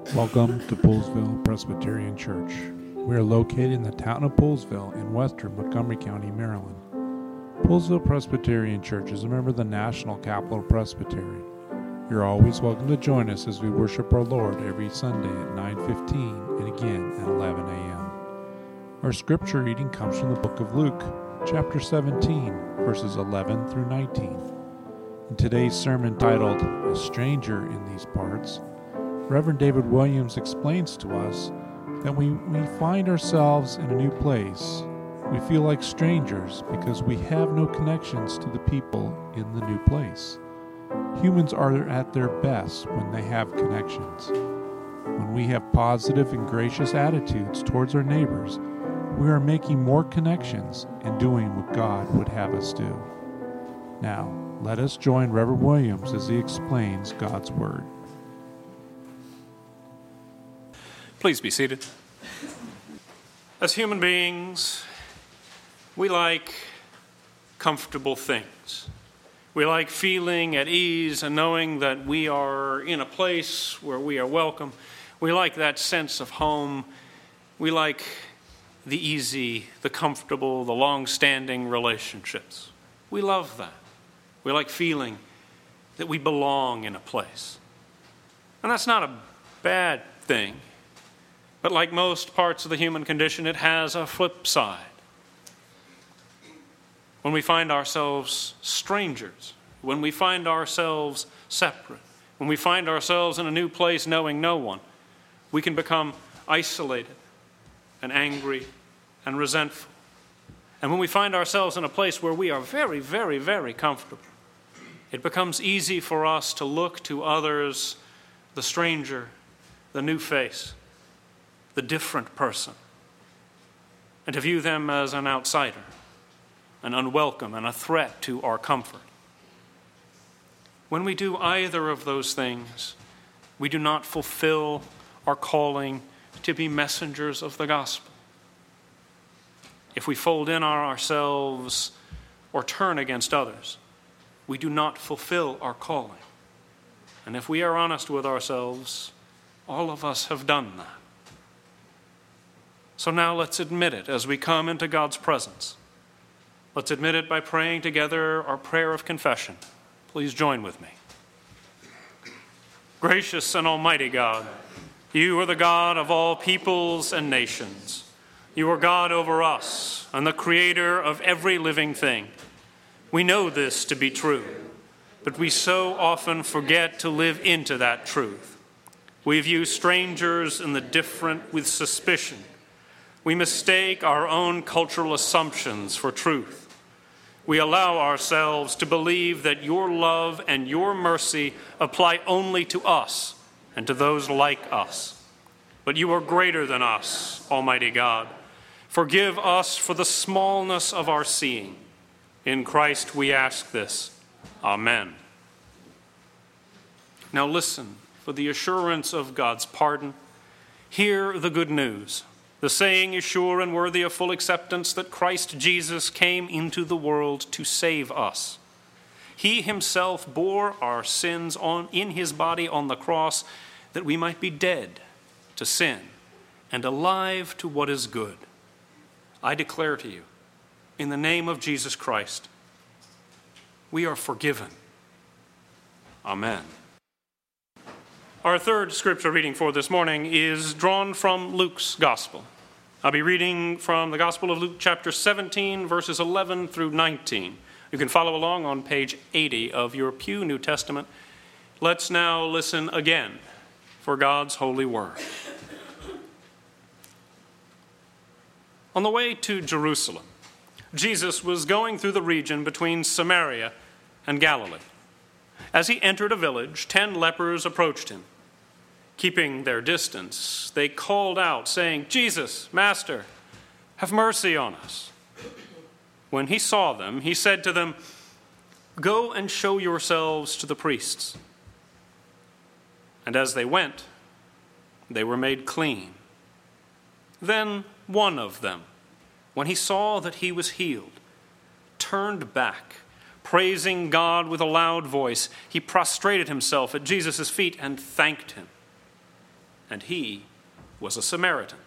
Welcome to Poolesville Presbyterian Church. We are located in the town of Poolesville in western Montgomery County, Maryland. Poolesville Presbyterian Church is a member of the National Capital Presbytery. You're always welcome to join us as we worship our Lord every Sunday at 9:15 and again at 11 a.m. Our scripture reading comes from the book of Luke, chapter 17, verses 11 through 19. In today's sermon titled, "A Stranger in These Parts," Reverend David Williams explains to us that when we find ourselves in a new place, we feel like strangers because we have no connections to the people in the new place. Humans are at their best when they have connections. When we have positive and gracious attitudes towards our neighbors, we are making more connections and doing what God would have us do. Now, let us join Reverend Williams as he explains God's Word. Please be seated. As human beings, we like comfortable things. We like feeling at ease and knowing that we are in a place where we are welcome. We like that sense of home. We like the easy, the comfortable, the long-standing relationships. We love that. We like feeling that we belong in a place. And that's not a bad thing. But like most parts of the human condition, it has a flip side. When we find ourselves strangers, when we find ourselves separate, when we find ourselves in a new place knowing no one, we can become isolated and angry and resentful. And when we find ourselves in a place where we are very, very, very comfortable, it becomes easy for us to look to others, the stranger, the new face, the different person, and to view them as an outsider, an unwelcome, and a threat to our comfort. When we do either of those things, we do not fulfill our calling to be messengers of the gospel. If we fold in on ourselves or turn against others, we do not fulfill our calling. And if we are honest with ourselves, all of us have done that. So now let's admit it as we come into God's presence. Let's admit it by praying together our prayer of confession. Please join with me. Gracious and almighty God, you are the God of all peoples and nations. You are God over us and the creator of every living thing. We know this to be true, but we so often forget to live into that truth. We view strangers and the different with suspicion. We mistake our own cultural assumptions for truth. We allow ourselves to believe that your love and your mercy apply only to us and to those like us. But you are greater than us, Almighty God. Forgive us for the smallness of our seeing. In Christ we ask this. Amen. Now listen for the assurance of God's pardon. Hear the good news. The saying is sure and worthy of full acceptance that Christ Jesus came into the world to save us. He himself bore our sins in his body on the cross that we might be dead to sin and alive to what is good. I declare to you, in the name of Jesus Christ, we are forgiven. Amen. Our third scripture reading for this morning is drawn from Luke's Gospel. I'll be reading from the Gospel of Luke chapter 17, verses 11 through 19. You can follow along on page 80 of your Pew New Testament. Let's now listen again for God's holy word. On the way to Jerusalem, Jesus was going through the region between Samaria and Galilee. As he entered a village, 10 lepers approached him. Keeping their distance, they called out, saying, "Jesus, Master, have mercy on us." When he saw them, he said to them, "Go and show yourselves to the priests." And as they went, they were made clean. Then one of them, when he saw that he was healed, turned back, praising God with a loud voice. He prostrated himself at Jesus' feet and thanked him. and he was a Samaritan.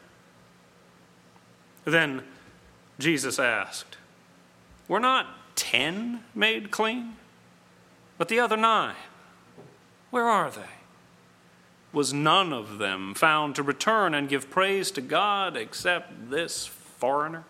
Then Jesus asked, "Were not 10 made clean? But the other 9, where are they? Was none of them found to return and give praise to God except this foreigner?"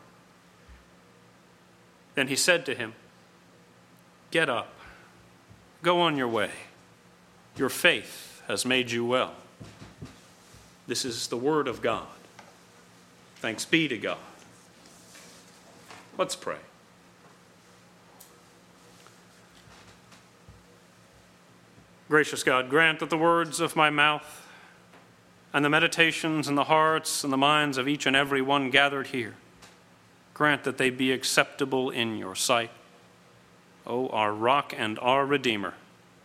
Then he said to him, "Get up, go on your way. Your faith has made you well." This is the word of God. Thanks be to God. Let's pray. Gracious God, grant that the words of my mouth and the meditations in the hearts and the minds of each and every one gathered here, grant that they be acceptable in your sight, O our rock and our Redeemer.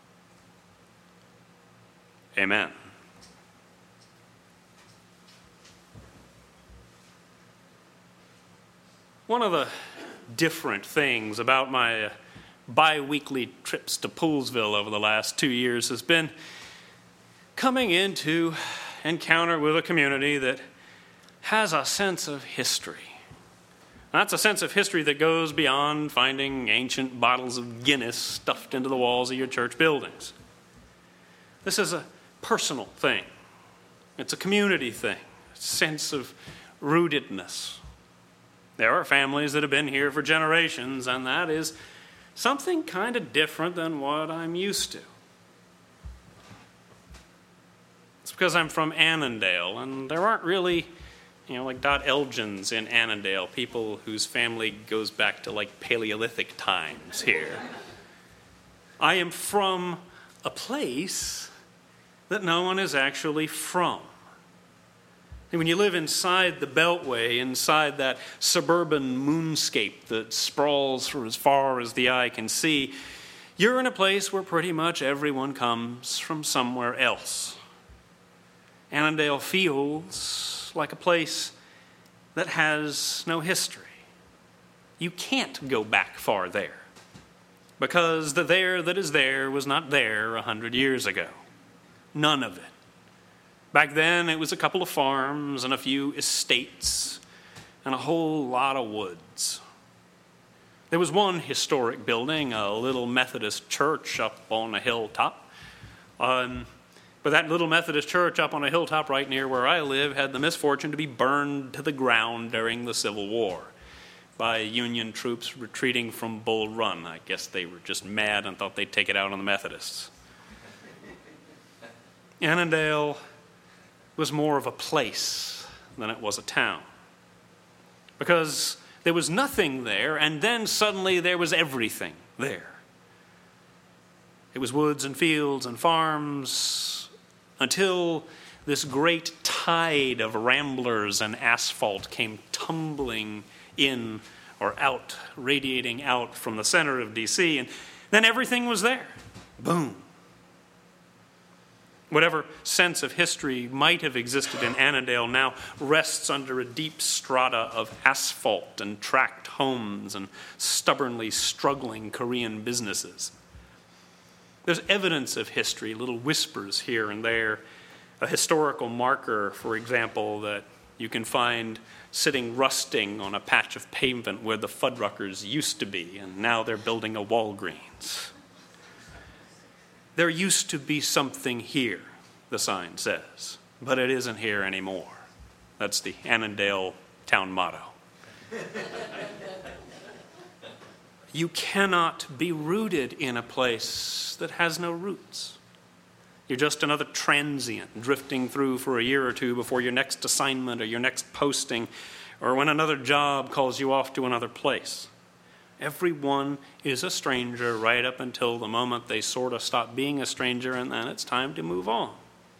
Amen. One of the different things about my bi-weekly trips to Poolesville over the last 2 years has been coming into encounter with a community that has a sense of history. That's a sense of history that goes beyond finding ancient bottles of Guinness stuffed into the walls of your church buildings. This is a personal thing. It's a community thing, a sense of rootedness. There are families that have been here for generations, and that is something kind of different than what I'm used to. It's because I'm from Annandale, and there aren't really, like Dot Elgins in Annandale, people whose family goes back to like Paleolithic times here. I am from a place that no one is actually from. And when you live inside the Beltway, inside that suburban moonscape that sprawls for as far as the eye can see, you're in a place where pretty much everyone comes from somewhere else. Annandale feels like a place that has no history. You can't go back far there, because the there that is there was not there 100 years ago. None of it. Back then, it was a couple of farms and a few estates and a whole lot of woods. There was one historic building, a little Methodist church up on a hilltop. But that little Methodist church up on a hilltop right near where I live had the misfortune to be burned to the ground during the Civil War by Union troops retreating from Bull Run. I guess they were just mad and thought they'd take it out on the Methodists. Annandale was more of a place than it was a town, because there was nothing there, and then suddenly there was everything there. It was woods and fields and farms until this great tide of ramblers and asphalt came tumbling in or out, radiating out from the center of D.C., and then everything was there. Boom. Whatever sense of history might have existed in Annandale now rests under a deep strata of asphalt and tract homes and stubbornly struggling Korean businesses. There's evidence of history, little whispers here and there. A historical marker, for example, that you can find sitting rusting on a patch of pavement where the Fuddruckers used to be, and now they're building a Walgreens. There used to be something here, the sign says, but it isn't here anymore. That's the Annandale town motto. You cannot be rooted in a place that has no roots. You're just another transient drifting through for a year or two before your next assignment or your next posting, or when another job calls you off to another place. Everyone is a stranger right up until the moment they sort of stop being a stranger, and then it's time to move on.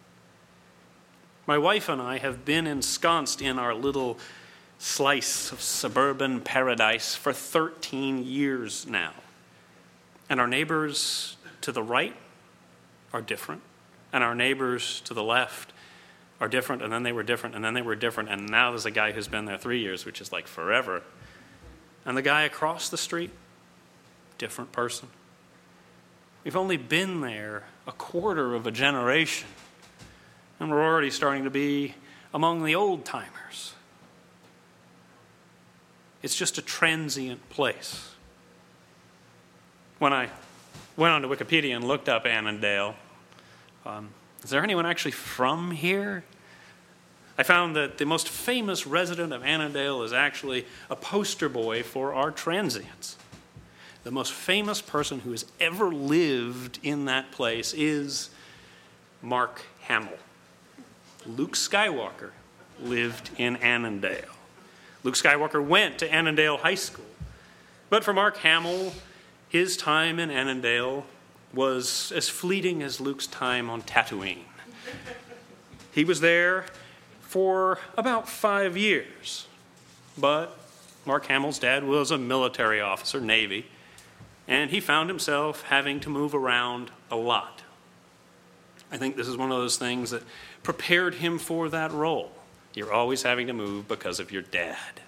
My wife and I have been ensconced in our little slice of suburban paradise for 13 years now. And our neighbors to the right are different, and our neighbors to the left are different, and then they were different, and then they were different, and now there's a guy who's been there 3 years, which is like forever. And the guy across the street, different person. We've only been there a quarter of a generation, And we're already starting to be among the old-timers. It's just a transient place. When I went onto Wikipedia and looked up Annandale, is there anyone actually from here? I found that the most famous resident of Annandale is actually a poster boy for our transients. The most famous person who has ever lived in that place is Mark Hamill. Luke Skywalker lived in Annandale. Luke Skywalker went to Annandale High School. But for Mark Hamill, his time in Annandale was as fleeting as Luke's time on Tatooine. He was there for about 5 years. But Mark Hamill's dad was a military officer, Navy, and he found himself having to move around a lot. I think this is one of those things that prepared him for that role. You're always having to move because of your dad.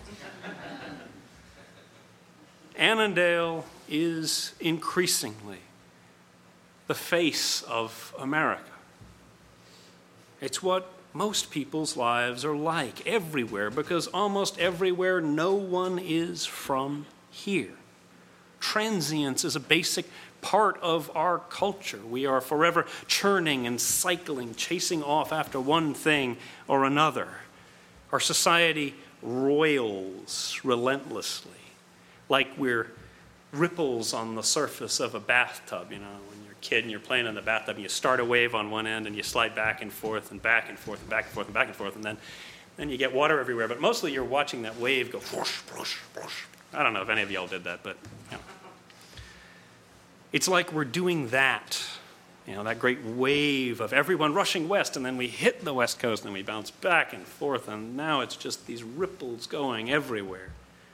Annandale is increasingly the face of America. It's what most people's lives are like everywhere, because almost everywhere no one is from here. Transience is a basic part of our culture. We are forever churning and cycling, chasing off after one thing or another. Our society roils relentlessly, like we're ripples on the surface of a bathtub. You know, when you're a kid and you're playing in the bathtub, and you start a wave on one end and you slide back and forth and back and forth and back and forth and back and forth, and then you get water everywhere. But mostly you're watching that wave go whoosh, whoosh, whoosh. I don't know if any of y'all did that, but you know. It's like we're doing that, you know, that great wave of everyone rushing west, and then we hit the west coast, and then we bounce back and forth, and now it's just these ripples going everywhere.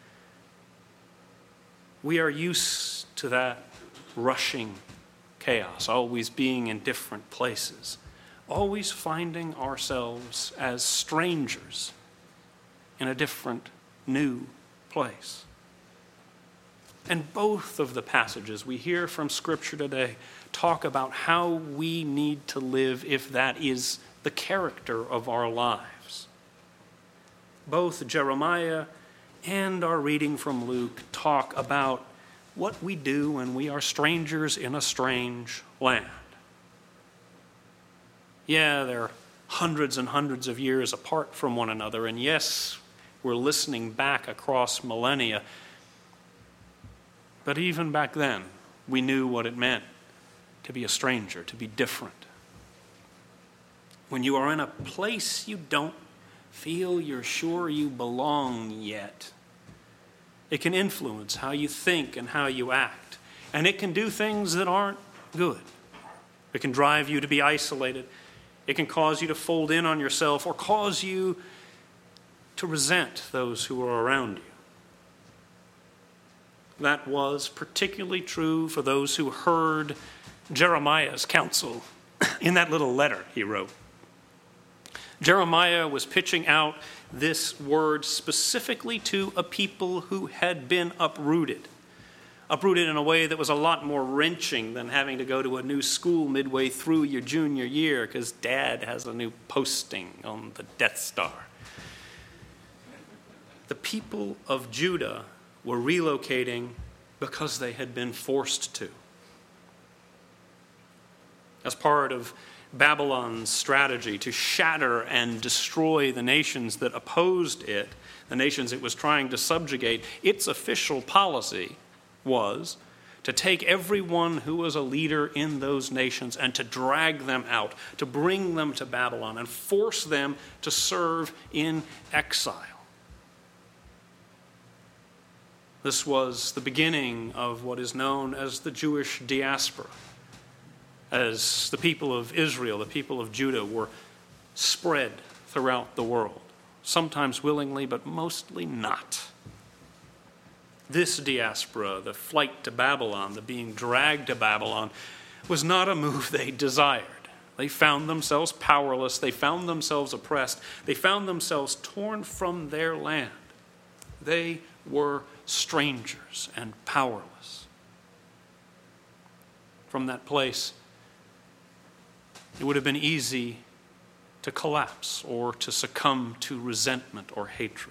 We are used to that rushing chaos, always being in different places, always finding ourselves as strangers in a different, new place. And both of the passages we hear from Scripture today talk about how we need to live if that is the character of our lives. Both Jeremiah and our reading from Luke talk about what we do when we are strangers in a strange land. Yeah, they're hundreds and hundreds of years apart from one another, and yes, we're listening back across millennia. But even back then, we knew what it meant to be a stranger, to be different. When you are in a place you don't feel you're sure you belong yet, it can influence how you think and how you act. And it can do things that aren't good. It can drive you to be isolated. It can cause you to fold in on yourself or cause you to resent those who are around you. That was particularly true for those who heard Jeremiah's counsel in that little letter he wrote. Jeremiah was pitching out this word specifically to a people who had been uprooted in a way that was a lot more wrenching than having to go to a new school midway through your junior year because Dad has a new posting on the Death Star. The people of Judah were relocating because they had been forced to. As part of Babylon's strategy to shatter and destroy the nations that opposed it, the nations it was trying to subjugate, its official policy was to take everyone who was a leader in those nations and to drag them out, to bring them to Babylon and force them to serve in exile. This was the beginning of what is known as the Jewish diaspora, as the people of Israel, the people of Judah, were spread throughout the world, sometimes willingly, but mostly not. This diaspora, the flight to Babylon, the being dragged to Babylon, was not a move they desired. They found themselves powerless. They found themselves oppressed. They found themselves torn from their land. They were strangers and powerless. From that place, it would have been easy to collapse or to succumb to resentment or hatred.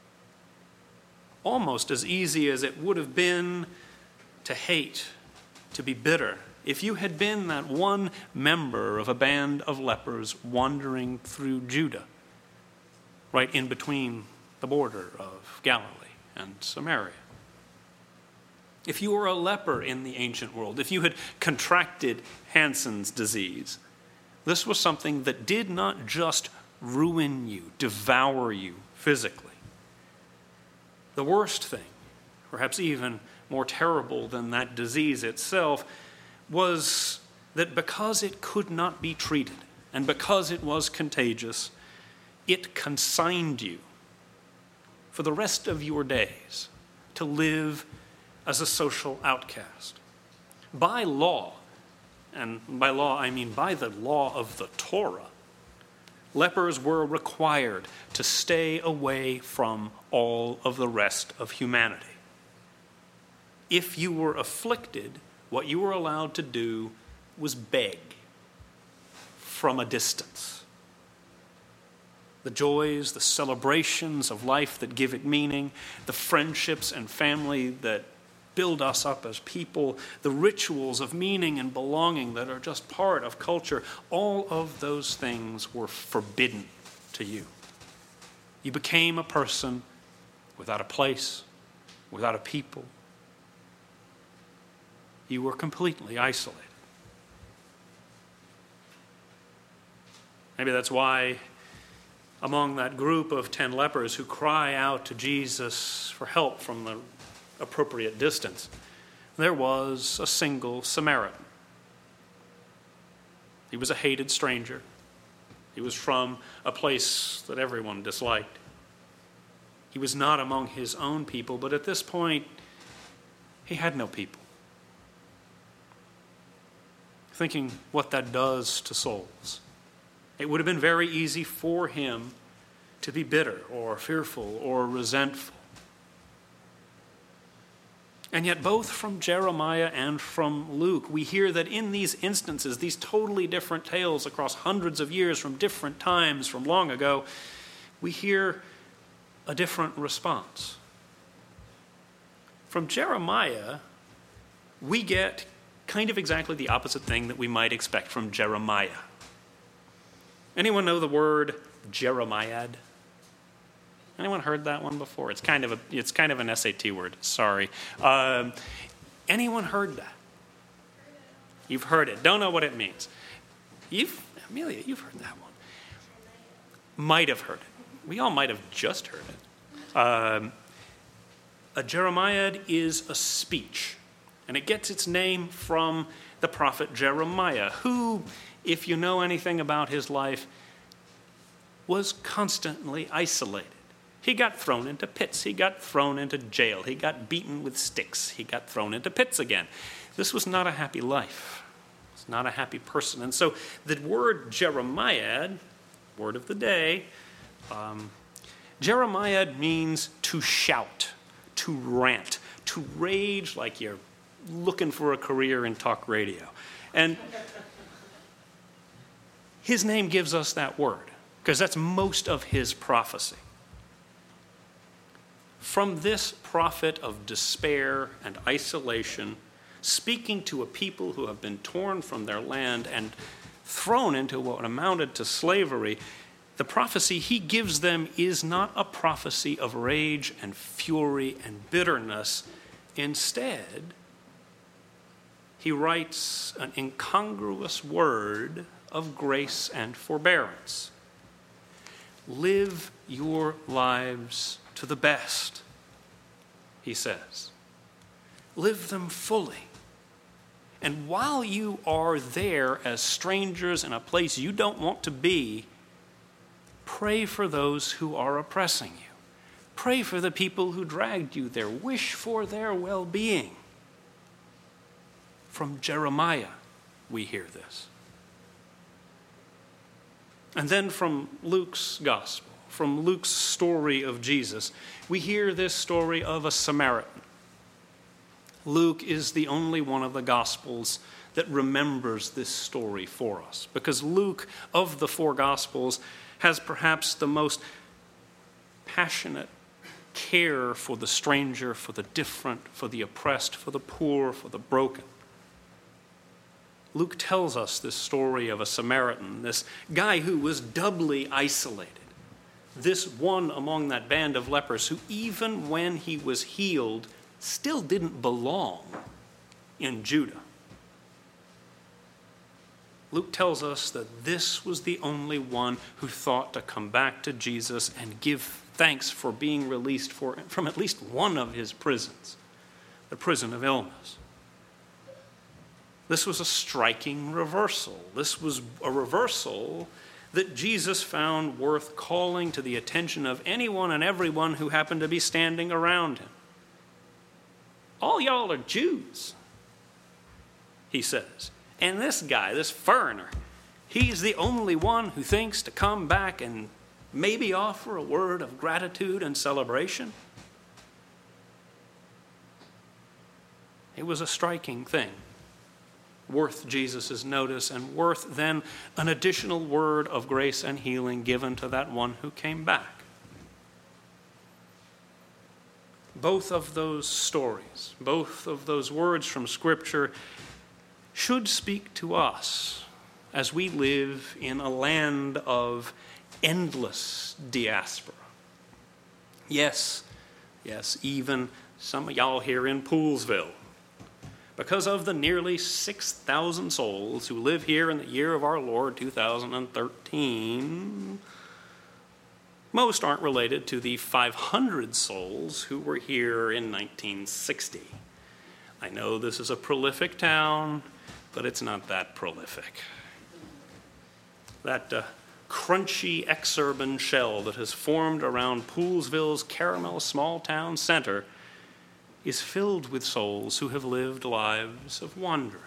Almost as easy as it would have been to hate, to be bitter, if you had been that one member of a band of lepers wandering through Judah, right in between the border of Galilee and Samaria. If you were a leper in the ancient world, if you had contracted Hansen's disease, this was something that did not just ruin you, devour you physically. The worst thing, perhaps even more terrible than that disease itself, was that because it could not be treated and because it was contagious, it consigned you for the rest of your days to live as a social outcast. By law, and by law I mean by the law of the Torah, lepers were required to stay away from all of the rest of humanity. If you were afflicted, what you were allowed to do was beg from a distance. The joys, the celebrations of life that give it meaning, the friendships and family that build us up as people, the rituals of meaning and belonging that are just part of culture, all of those things were forbidden to you. You became a person without a place, without a people. You were completely isolated. Maybe that's why among that group of 10 lepers who cry out to Jesus for help from the appropriate distance, there was a single Samaritan. He was a hated stranger. He was from a place that everyone disliked. He was not among his own people, but at this point, he had no people. Thinking what that does to souls. It would have been very easy for him to be bitter or fearful or resentful. And yet both from Jeremiah and from Luke, we hear that in these instances, these totally different tales across hundreds of years from different times from long ago, we hear a different response. From Jeremiah, we get kind of exactly the opposite thing that we might expect from Jeremiah. Anyone know the word Jeremiad? Anyone heard that one before? It's kind of an SAT word. Sorry. Anyone heard that? You've heard it. Don't know what it means. Amelia, you've heard that one. Might have heard it. We all might have just heard it. A Jeremiad is a speech. And it gets its name from the prophet Jeremiah, who, if you know anything about his life, was constantly isolated. He got thrown into pits. He got thrown into jail. He got beaten with sticks. He got thrown into pits again. This was not a happy life. It's not a happy person. And so the word Jeremiad, word of the day, Jeremiad means to shout, to rant, to rage like you're looking for a career in talk radio. And his name gives us that word, because that's most of his prophecy. From this prophet of despair and isolation, speaking to a people who have been torn from their land and thrown into what amounted to slavery, the prophecy he gives them is not a prophecy of rage and fury and bitterness. Instead, he writes an incongruous word of grace and forbearance. Live your lives to the best, he says. Live them fully. And while you are there as strangers in a place you don't want to be, pray for those who are oppressing you. Pray for the people who dragged you there. Wish for their well-being. From Jeremiah, we hear this. And then from Luke's gospel, from Luke's story of Jesus, we hear this story of a Samaritan. Luke is the only one of the gospels that remembers this story for us, because Luke, of the four Gospels, has perhaps the most passionate care for the stranger, for the different, for the oppressed, for the poor, for the broken. Luke tells us this story of a Samaritan, this guy who was doubly isolated, this one among that band of lepers who, even when he was healed, still didn't belong in Judah. Luke tells us that this was the only one who thought to come back to Jesus and give thanks for being released from at least one of his prisons, the prison of illness. This was a striking reversal. This was a reversal that Jesus found worth calling to the attention of anyone and everyone who happened to be standing around him. All y'all are Jews, he says. And this guy, this foreigner, he's the only one who thinks to come back and maybe offer a word of gratitude and celebration. It was a striking thing, worth Jesus' notice and worth then an additional word of grace and healing given to that one who came back. Both of those stories, both of those words from Scripture should speak to us as we live in a land of endless diaspora. Yes, even some of y'all here in Poolesville, because of the nearly 6,000 souls who live here in the year of our Lord 2013, most aren't related to the 500 souls who were here in 1960. I know this is a prolific town, but it's not that prolific. That crunchy exurban shell that has formed around Poolesville's Caramel small town center is filled with souls who have lived lives of wandering.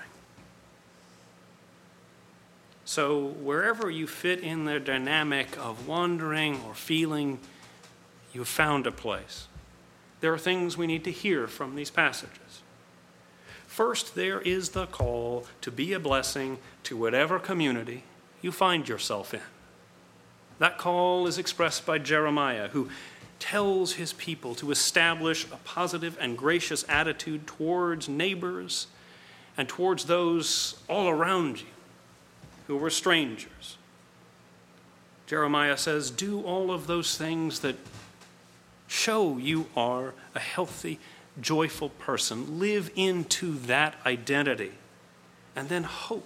So wherever you fit in the dynamic of wandering or feeling, you've found a place. There are things we need to hear from these passages. First, there is the call to be a blessing to whatever community you find yourself in. That call is expressed by Jeremiah, who tells his people to establish a positive and gracious attitude towards neighbors and towards those all around you who were strangers. Jeremiah says, do all of those things that show you are a healthy, joyful person. Live into that identity, and then hope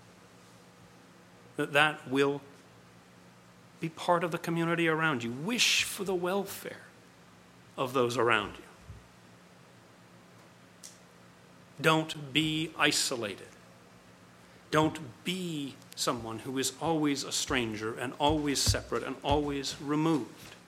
that that will be part of the community around you. Wish for the welfare of those around you. Don't be isolated. Don't be someone who is always a stranger and always separate and always removed.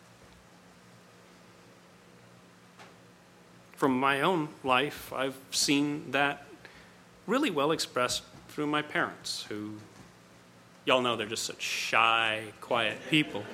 From my own life, I've seen that really well expressed through my parents, who, y'all know they're just such shy, quiet people.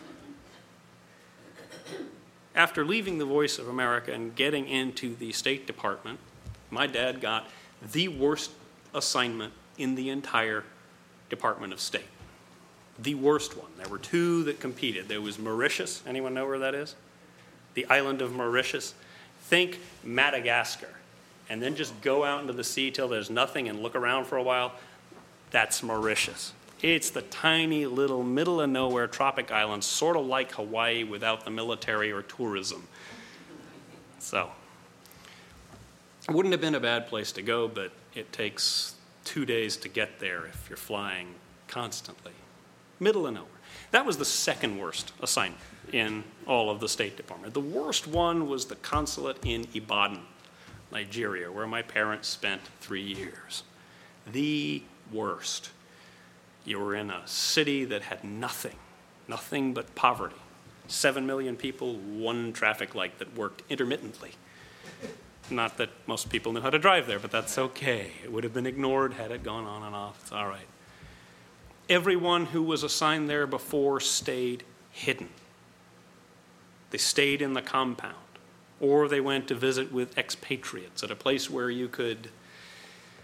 After leaving the Voice of America and getting into the State Department, my dad got the worst assignment in the entire Department of State. The worst one. There were two that competed. There was Mauritius. Anyone know where that is? The island of Mauritius. Think Madagascar, and then just go out into the sea till there's nothing and look around for a while. That's Mauritius. It's the tiny little middle of nowhere tropic island, sort of like Hawaii without the military or tourism. So, it wouldn't have been a bad place to go, but it takes 2 days to get there if you're flying constantly. Middle of nowhere. That was the second worst assignment in all of the State Department. The worst one was the consulate in Ibadan, Nigeria, where my parents spent 3 years. The worst. You were in a city that had nothing but poverty. 7 million people, one traffic light that worked intermittently. Not that most people knew how to drive there, but that's okay. It would have been ignored had it gone on and off. It's all right. Everyone who was assigned there before stayed hidden. They stayed in the compound, or they went to visit with expatriates at a place where you could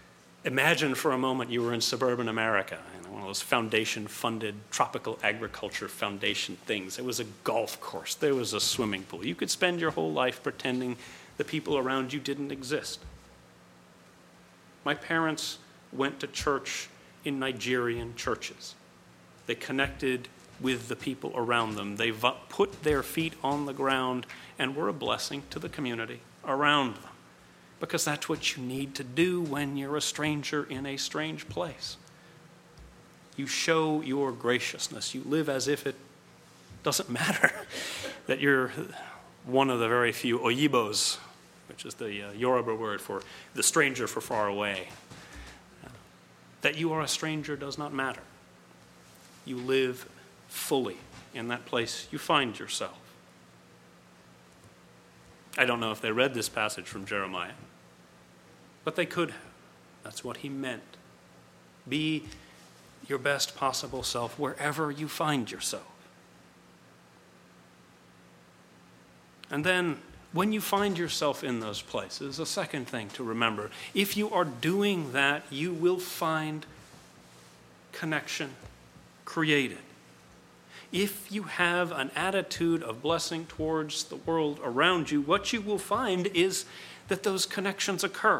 Imagine for a moment you were in suburban America, one of those foundation-funded tropical agriculture foundation things. There was a golf course. There was a swimming pool. You could spend your whole life pretending the people around you didn't exist. My parents went to church in Nigerian churches. They connected with the people around them. They put their feet on the ground and were a blessing to the community around them. Because that's what you need to do when you're a stranger in a strange place. You show your graciousness. You live as if it doesn't matter that you're one of the very few oyibos, which is the Yoruba word for the stranger for far away. That you are a stranger does not matter. You live fully in that place you find yourself. I don't know if they read this passage from Jeremiah, but they could have. That's what he meant. Be your best possible self wherever you find yourself. And then, when you find yourself in those places, a second thing to remember, if you are doing that, you will find connection created. If you have an attitude of blessing towards the world around you, what you will find is that those connections occur.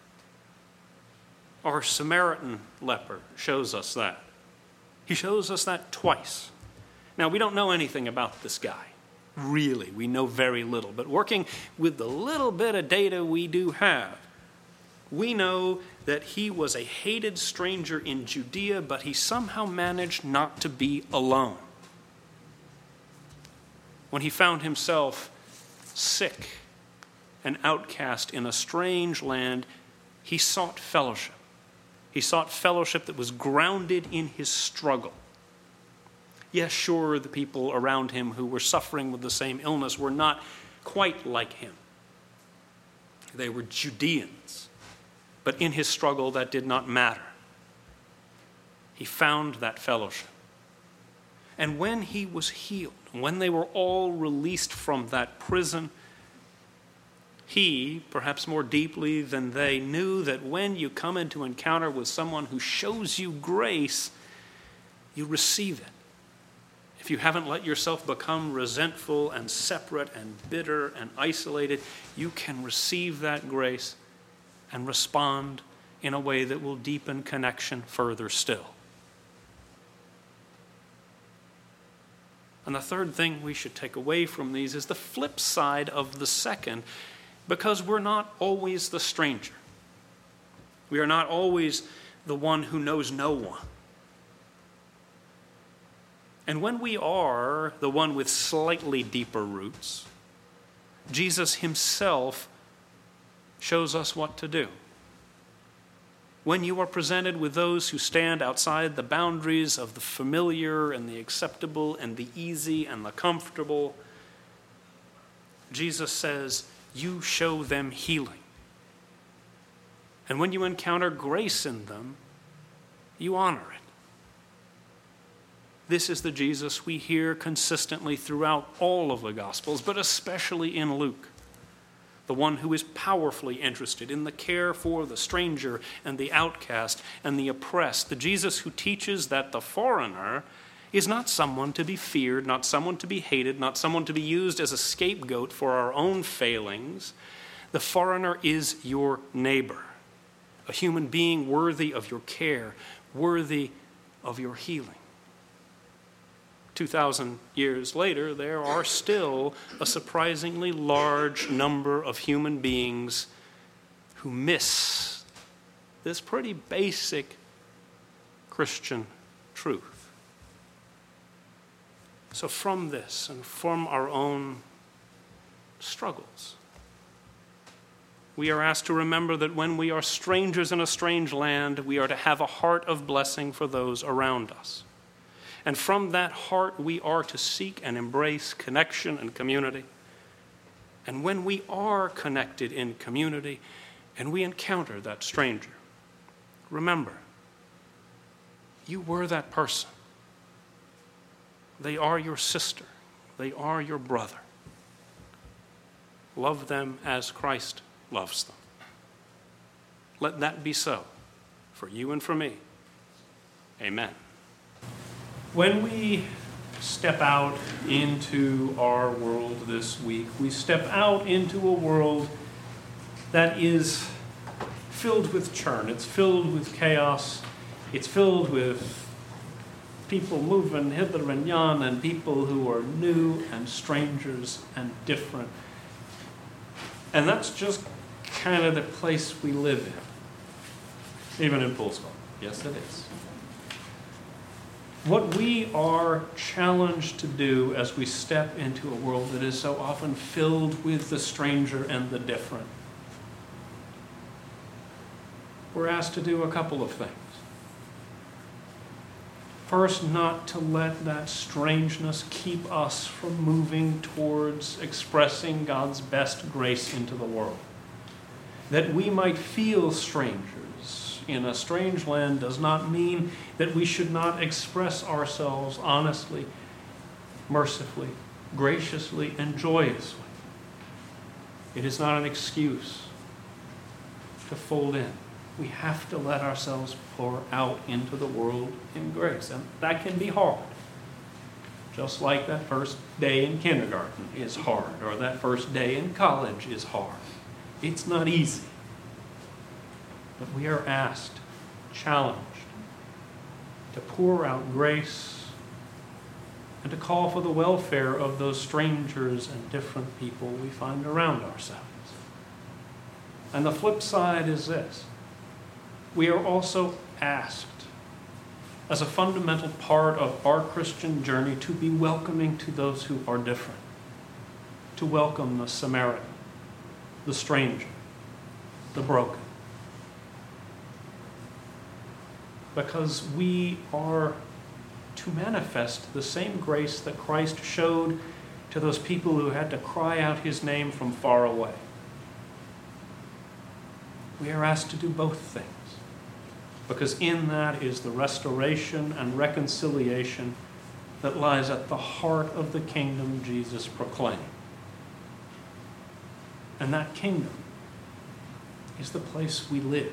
Our Samaritan leper shows us that. He shows us that twice. Now, we don't know anything about this guy. Really, we know very little. But working with the little bit of data we do have, we know that he was a hated stranger in Judea, but he somehow managed not to be alone. When he found himself sick and outcast in a strange land, he sought fellowship. He sought fellowship that was grounded in his struggle. Yes, sure, the people around him who were suffering with the same illness were not quite like him. They were Judeans. But in his struggle, that did not matter. He found that fellowship. And when he was healed, when they were all released from that prison, he, perhaps more deeply than they, knew that when you come into encounter with someone who shows you grace, you receive it. If you haven't let yourself become resentful and separate and bitter and isolated, you can receive that grace and respond in a way that will deepen connection further still. And the third thing we should take away from these is the flip side of the second, because we're not always the stranger. We are not always the one who knows no one. And when we are the one with slightly deeper roots, Jesus himself shows us what to do. When you are presented with those who stand outside the boundaries of the familiar and the acceptable and the easy and the comfortable, Jesus says, you show them healing. And when you encounter grace in them, you honor it. This is the Jesus we hear consistently throughout all of the Gospels, but especially in Luke. The one who is powerfully interested in the care for the stranger and the outcast and the oppressed. The Jesus who teaches that the foreigner is not someone to be feared, not someone to be hated, not someone to be used as a scapegoat for our own failings. The foreigner is your neighbor, a human being worthy of your care, worthy of your healing. 2,000 years later, there are still a surprisingly large number of human beings who miss this pretty basic Christian truth. So from this and from our own struggles, we are asked to remember that when we are strangers in a strange land, we are to have a heart of blessing for those around us. And from that heart, we are to seek and embrace connection and community. And when we are connected in community and we encounter that stranger, remember, you were that person. They are your sister. They are your brother. Love them as Christ loves them. Let that be so for you and for me. Amen. When we step out into our world this week, we step out into a world that is filled with churn. It's filled with chaos. It's filled with people moving hither and yon, and people who are new and strangers and different. And that's just kind of the place we live in, even in Poolsville. Yes, it is. What we are challenged to do as we step into a world that is so often filled with the stranger and the different, we're asked to do a couple of things. First, not to let that strangeness keep us from moving towards expressing God's best grace into the world. That we might feel strangers in a strange land does not mean that we should not express ourselves honestly, mercifully, graciously, and joyously. It is not an excuse to fold in. We have to let ourselves pour out into the world in grace. And that can be hard. Just like that first day in kindergarten is hard, or that first day in college is hard. It's not easy. But we are asked, challenged, to pour out grace and to call for the welfare of those strangers and different people we find around ourselves. And the flip side is this. We are also asked, as a fundamental part of our Christian journey, to be welcoming to those who are different, to welcome the Samaritan, the stranger, the broken. Because we are to manifest the same grace that Christ showed to those people who had to cry out his name from far away. We are asked to do both things, because in that is the restoration and reconciliation that lies at the heart of the kingdom Jesus proclaimed. And that kingdom is the place we live.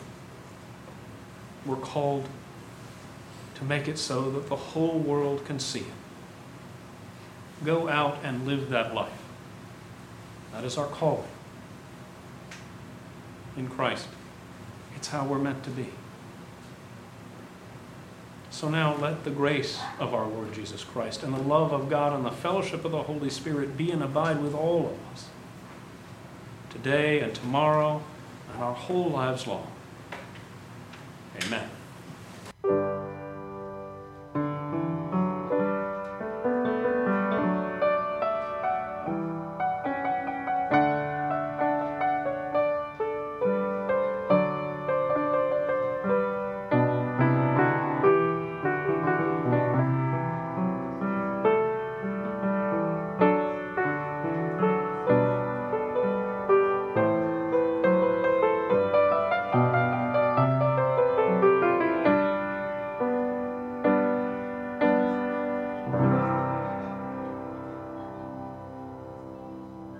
We're called to make it so that the whole world can see it. Go out and live that life. That is our calling. In Christ, it's how we're meant to be. So now let the grace of our Lord Jesus Christ and the love of God and the fellowship of the Holy Spirit be and abide with all of us, today and tomorrow and our whole lives long. Amen.